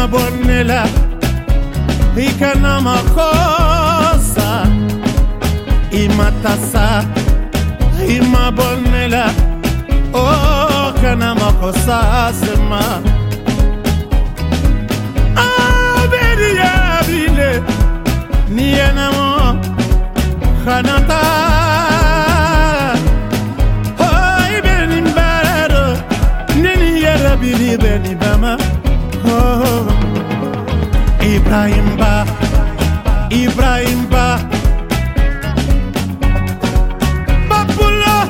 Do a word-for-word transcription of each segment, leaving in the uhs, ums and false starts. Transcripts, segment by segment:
Kinima bonela Ikana makosa Imatasa Ima bonela Oh kana makosa sema Abedi ya bile Niena mo Khanata Oh ibeni mbarado Nini yara bili beni bama Oh Ibrahim Ba Ibrahim Ba Babula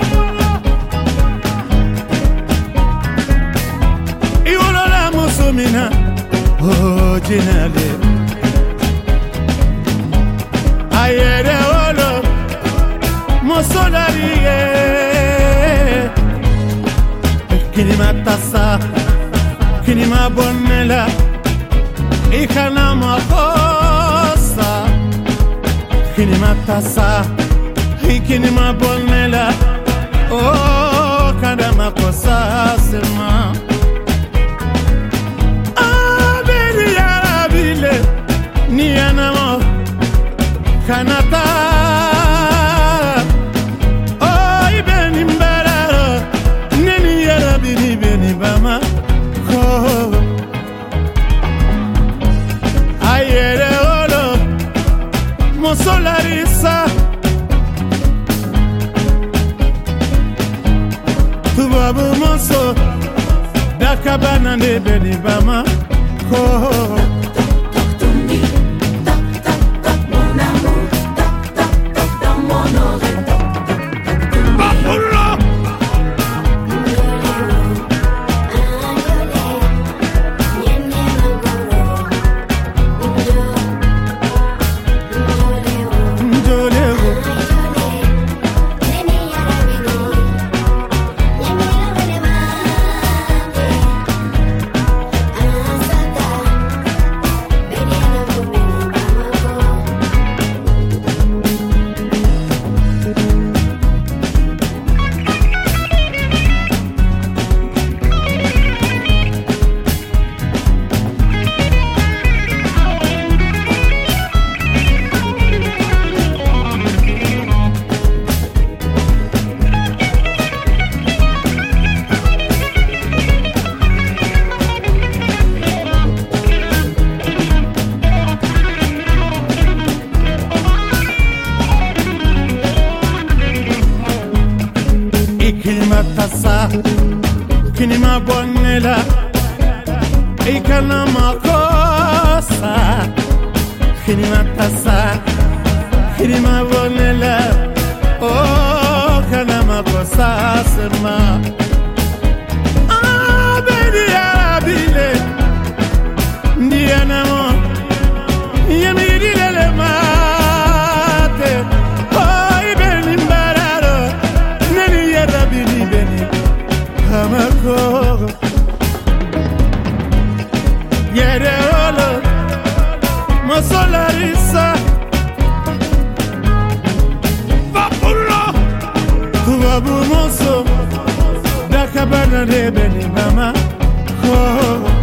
Iwolola musumina Oh jinale Ayere olo Musodariye Kinima tasa Kinima bonela Ikana makosa Kinima tasa Ikinima bonela Oh kana makosa sema Abedi ya bile Niana mo Kanata Oh ibeni mbararo Nini ya bini beni bama Oh Ayere olo Mosolarisa Tubabu moso Dakabana ne beni bama Oh Kinima tasa Kinima bonela Ikana makosa Kinima tasa Kinima bonela Oh kana makosa sema Abedi ya bile Ndiana mo Yemiri lele mate Oh ibeni mbararo Neni yara bini beni Hamako Yere olo Mosolarisa Babula Tubabu moso Dakabana de beni mama Oh